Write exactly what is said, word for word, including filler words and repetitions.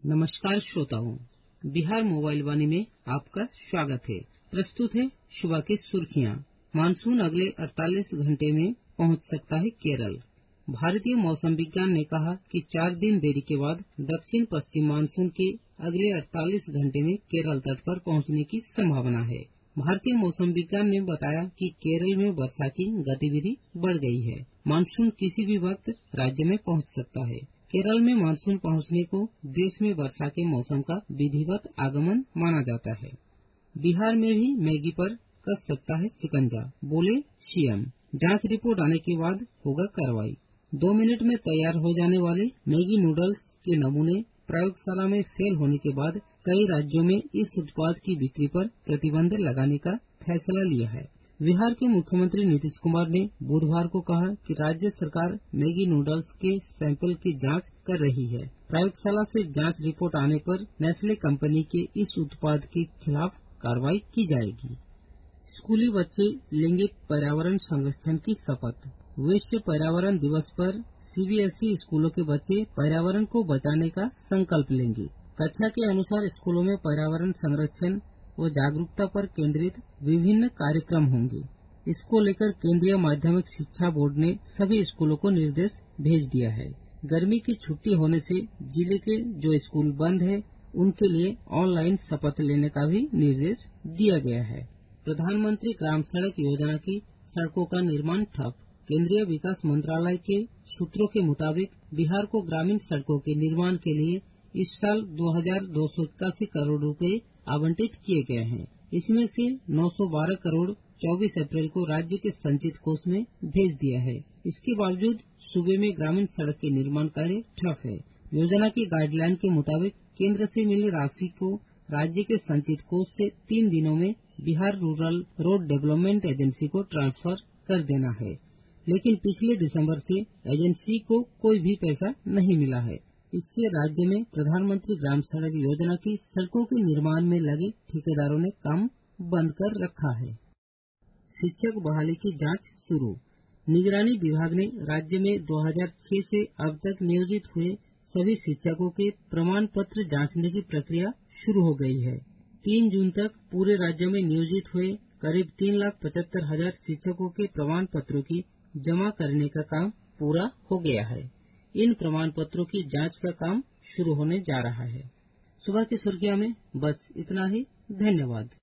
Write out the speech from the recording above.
नमस्कार श्रोताओं, बिहार मोबाइल वाणी में आपका स्वागत है। प्रस्तुत है सुबह की सुर्खियां। मानसून अगले अड़तालीस घंटे में पहुंच सकता है केरल। भारतीय मौसम विज्ञान ने कहा कि चार दिन देरी के बाद दक्षिण पश्चिम मानसून के अगले अड़तालीस घंटे में केरल तट पर पहुंचने की संभावना है। भारतीय मौसम विज्ञान ने बताया कि केरल में वर्षा की गतिविधि बढ़ गई है। मानसून किसी भी वक्त राज्य में पहुंच सकता है। केरल में मानसून पहुंचने को देश में वर्षा के मौसम का विधिवत आगमन माना जाता है। बिहार में भी मैगी पर कस सकता है शिकंजा, बोले सीएम। जांच रिपोर्ट आने के बाद होगा कार्रवाई। दो मिनट में तैयार हो जाने वाले मैगी नूडल्स के नमूने प्रयोगशाला में फेल होने के बाद कई राज्यों में इस उत्पाद की बिक्री पर प्रतिबंध लगाने का फैसला लिया है। बिहार के मुख्यमंत्री नीतीश कुमार ने बुधवार को कहा कि राज्य सरकार मैगी नूडल्स के सैंपल की जांच कर रही है। प्रयोगशाला से जांच रिपोर्ट आने पर नेस्ले कंपनी के इस उत्पाद के खिलाफ कार्रवाई की जाएगी। स्कूली बच्चे लेंगे पर्यावरण संरक्षण की शपथ। विश्व पर्यावरण दिवस पर सीबीएसई स्कूलों के बच्चे पर्यावरण को बचाने का संकल्प लेंगे। कक्षा के अनुसार स्कूलों में पर्यावरण संरक्षण व जागरूकता पर केंद्रित विभिन्न कार्यक्रम होंगे। इसको लेकर केंद्रीय माध्यमिक शिक्षा बोर्ड ने सभी स्कूलों को निर्देश भेज दिया है। गर्मी की छुट्टी होने से जिले के जो स्कूल बंद है उनके लिए ऑनलाइन शपथ लेने का भी निर्देश दिया गया है। प्रधानमंत्री ग्राम सड़क योजना की सड़कों का निर्माण ठप। केंद्रीय विकास मंत्रालय के सूत्रों के मुताबिक बिहार को ग्रामीण सड़कों के निर्माण के लिए इस साल दो हजार दो सौ इक्यासी करोड़ रुपए आवंटित किए गए हैं। इसमें से नौ सौ बारह करोड़ चौबीस अप्रैल को राज्य के संचित कोष में भेज दिया है। इसके बावजूद सूबे में ग्रामीण सड़क के निर्माण कार्य ठप है। योजना की गाइडलाइन के मुताबिक केंद्र से मिली राशि को राज्य के संचित कोष से तीन दिनों में Bihar rural road development agency को ट्रांसफर कर देना है, लेकिन पिछले दिसंबर से एजेंसी को कोई भी पैसा नहीं मिला है। इससे राज्य में प्रधानमंत्री ग्राम सड़क योजना की सड़कों के निर्माण में लगे ठेकेदारों ने काम बंद कर रखा है। शिक्षक बहाली की जांच शुरू। निगरानी विभाग ने राज्य में दो हजार छह से अब तक नियोजित हुए सभी शिक्षकों के प्रमाण पत्र जांचने की प्रक्रिया शुरू हो गई है। तीन जून तक पूरे राज्य में नियोजित हुए करीब तीन लाख पचहत्तर हजार शिक्षकों के प्रमाण पत्रों की जमा करने का काम पूरा हो गया है। इन प्रमाण पत्रों की जांच का काम शुरू होने जा रहा है। सुबह की सुर्खियां में बस इतना ही। धन्यवाद।